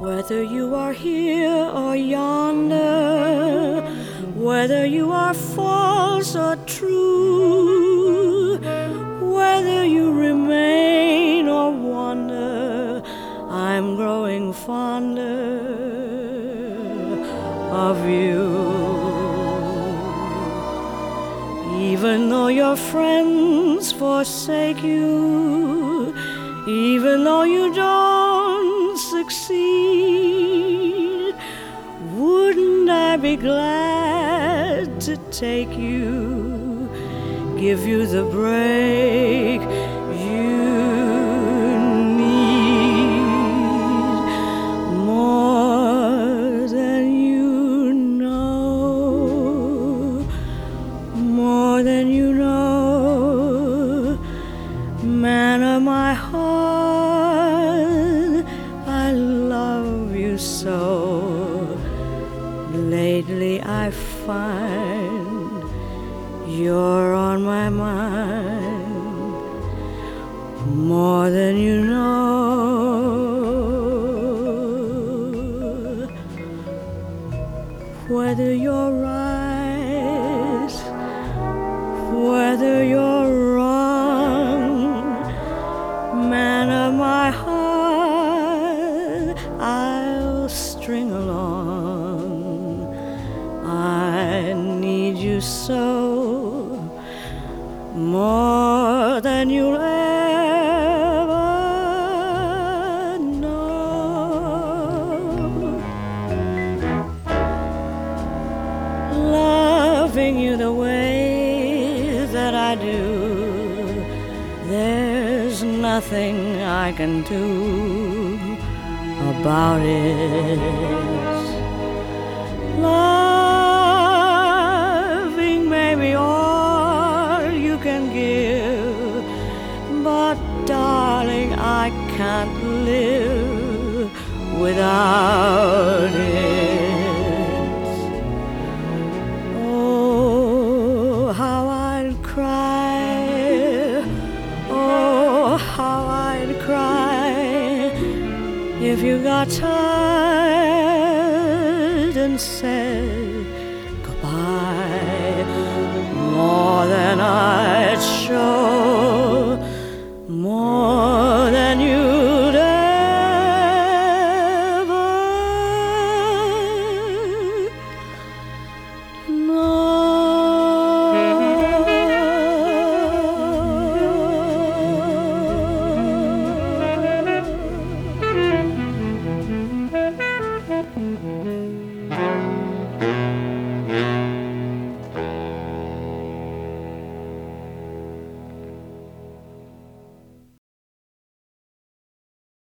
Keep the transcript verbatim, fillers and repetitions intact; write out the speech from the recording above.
Whether you are here or yonder, whether you are false or true, whether you remain or wander, I'm growing fonder of you. Even though your friends forsake you, even though you don't succeed, wouldn't I be glad to take you, give you the break you need, more than you know, more than you know, man of my heart, I love you so. Lately I find you're on my mind, more than you know. Whether you're right, whether you're wrong, man of my heart, I'll string along. I need you so, more than you'll ever know. Loving you the way that I do, there's nothing I can do about it. Loving may be all you can give, but darling, I can't live without it. Oh, how I'd cry, oh, how I'd cry if you got tired and said goodbye, more than